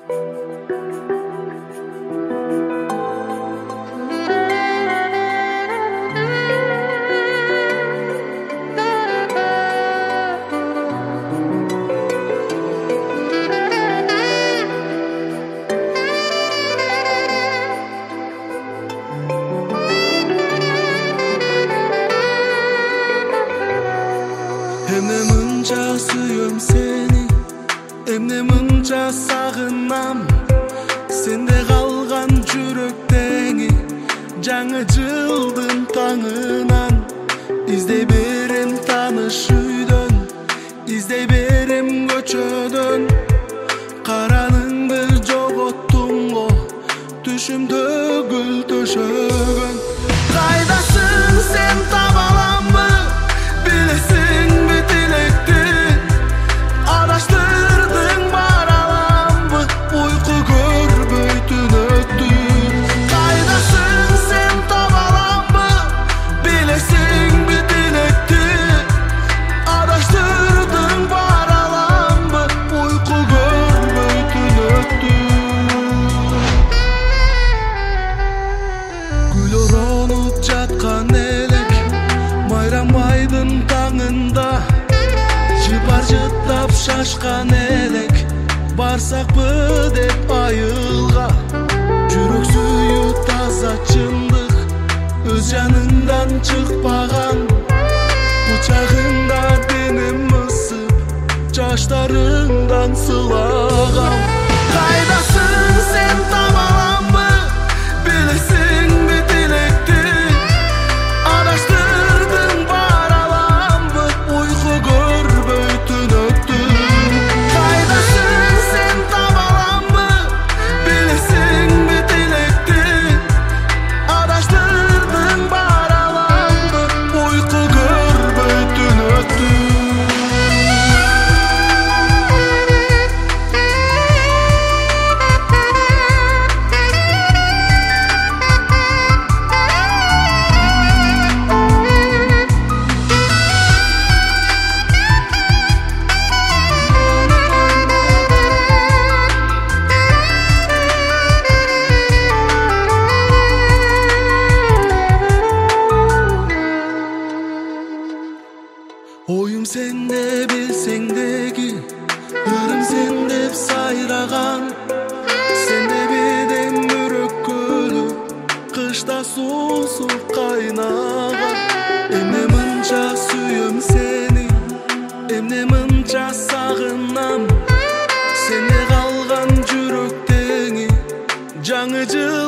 Эмне мынча сүйөм сени, эмне мынча сагынам, сенде калган жүрөктеңи жаңы жылдын таңынан. Издей берем тааныш үйдөн, издей берем көчөдөн, караныңды жоготтуң го түшүмдө гүл төшөгөн. Кайдасың сен таба аламбы, билесиңби тилекти, адаштырдың бар аламбы, уйку көрбөй түн өттү. Кайдасың сен таба аламбы, билесиңби тилекти, адаштырдың бар аламбы, уйку көрбөй түн өттү. Гүл оронуп жаткан элек майрамайдын таңында, жыпар жыттап шашкан элек, барсакпы деп айылга. Жүрөк сүйүү таза чындык, өз жаныңдан чыкпаган, кучагыңда денем ысып, жаштарыңдан сылаган. Кайдасың сен таба аламбы, билесиңби тилекти, адаштырдың бар аламбы, уйку көрбөй түн өттү. Кайдасың сен таба аламбы, билесиңби тилекти, адаштырдың бар аламбы, уйку көрбөй түн өттү. Оюм сенде билсеңдеги, ырым сен деп сайраган, сенде бедем бүрөккөлү, кышта суусу кайнаган. Эмне мынча сүйөм сени, эмне мынча сагынам, сенде калган жүрөктеңи жаңы жыл